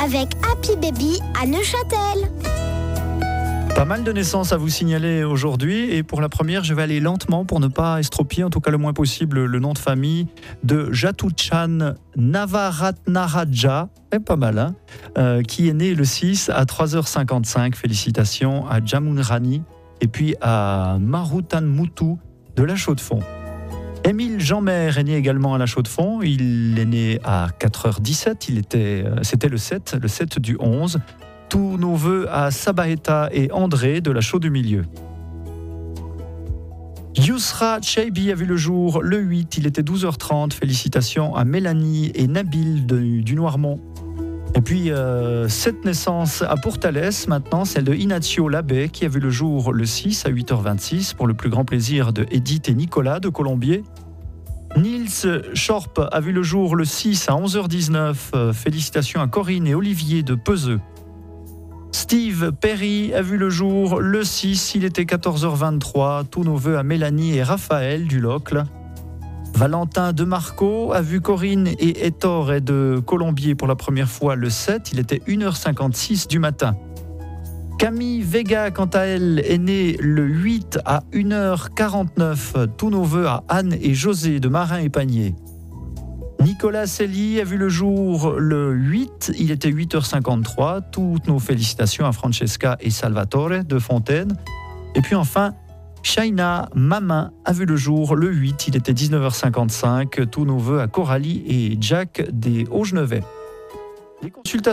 avec Happy Baby à Neuchâtel. Pas mal de naissances à vous signaler aujourd'hui et pour la première je vais aller lentement pour ne pas estropier en tout cas le moins possible le nom de famille de Jatuchan Navaratnaraja, pas mal qui est né le 6 à 3h55. Félicitations à Jamunrani et puis à Marutanmutu de la Chaux-de-Fonds. Émile Jeanmer est né également à la Chaux-de-Fonds, il est né à 4h17, c'était le 7 du 11. Tous nos vœux à Sabaeta et André de la Chaux-du-Milieu. Yousra Cheibi a vu le jour le 8, il était 12h30. Félicitations à Mélanie et Nabil du Noirmont. Et puis, cette naissance à Pourtalès, maintenant, celle de Inacio Labbé, qui a vu le jour le 6 à 8h26, pour le plus grand plaisir de Edith et Nicolas de Colombier. Niels Schorp a vu le jour le 6 à 11h19. Félicitations à Corinne et Olivier de Peseux. Steve Perry a vu le jour le 6, il était 14h23. Tous nos vœux à Mélanie et Raphaël du Locle. Valentin de Marco a vu Corinne et Ettore de Colombier pour la première fois le 7, il était 1h56 du matin. Camille Vega, quant à elle, est née le 8 à 1h49. Tous nos vœux à Anne et José de Marin et Panier. Nicolas Selli a vu le jour le 8, il était 8h53. Toutes nos félicitations à Francesca et Salvatore de Fontaine. Et puis enfin, Shaina Mamin a vu le jour le 8, il était 19h55. Tous nos vœux à Coralie et Jack des Hauts-Genevais. Les consultations